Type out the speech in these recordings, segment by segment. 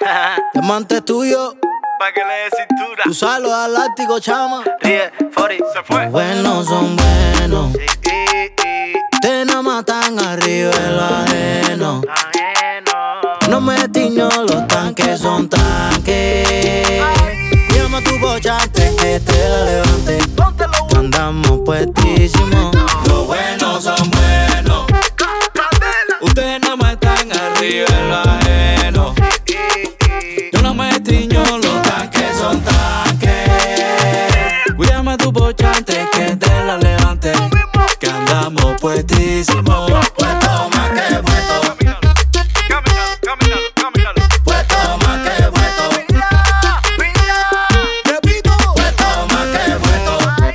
Diamante tuyo, pa' que le dé cintura. usa los elásticos, chama. Ríe, 40, se fue. Buenos son buenos, te nada más tan arriba de lo ajeno. No me tiño, los tanques son tanques. Llama a tu bochante que te la levante. Andamos puestísimos. Los buenos son buenos, ustedes nada más están arriba de lo ajeno. Yo no me tiño, los tanques son tanques. Cuídame a tu bochante que te la levante. Que andamos puestísimos. Puesto más que puesto. Camínalo. Puesto más que puesto. Repito. Puesto más que puesto.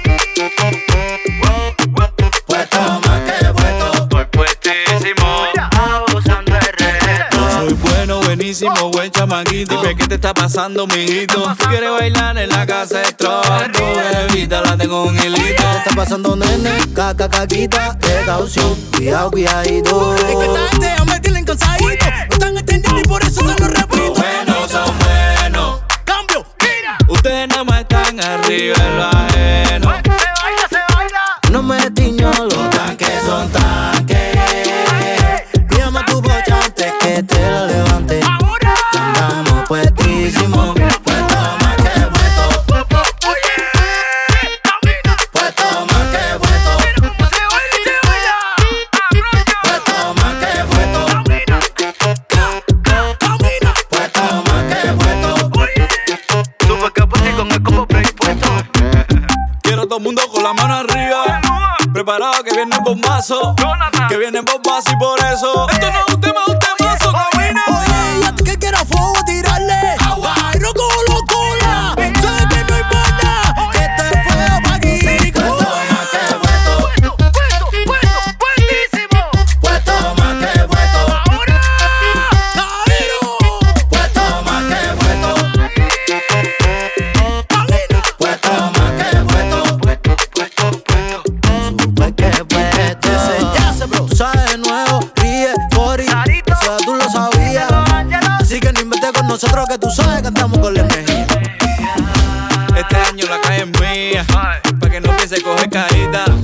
Puesto más que puesto. Estoy puestísimo. Abusando el reto. Soy bueno, buenísimo, buen chamaquito. Dime qué te está pasando, mijito. Si quieres bailar en la casa de tronco, bebita, la tengo un hilito. ¿Qué está pasando, nene? Caca, caquita, precaución. Cuidado, cuidadito. Es que esta gente ya me tienen cansadito. No están entendiendo y por eso se lo repito. Buenos son buenos, Cambio, mira. Ustedes nada más están arriba en lo ajeno. Se baila. no me tiño, los tanques son tanques. Cuídame a tu bochante que te la levante. Que andamos puestísimos. Puesto más que puesto. Puesto más que puesto. Puesto más que puesto. Camina. Puesto más que puesto. Super capote con el combo prepuesto. Quiero todo el mundo con la mano arriba. Preparado que viene el bombazo. Que viene el bombazo y por eso. Esto no es un tema, es un temazo. Camina. Oye, ¿y a ti que quieras fuego tirarle? Bailo con locura. Sabes que no hay bala. Que esto es fuego pa' aquí. Puesto más que puesto. Puestísimo. Puesto más que puesto. Jairo. Puesto más que puesto. Camina. Puesto más que puesto. Super que puesto. Ya se bro, sabe de nuevo. Ríe, 40. Eso ya tú lo sabías. Así que no inventes con nosotros que tú sabes que andamos con la energía. Este año la calle es mía. Pa' que no piense coger caída.